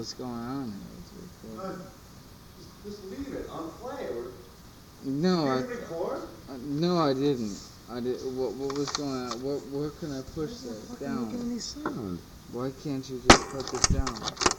what's going on here. Just leave it. Unplay it. No, Did you record? No, I didn't. I did. What was going on? Where can I push this down? Why can't you make any sound? Why can't you just put this down?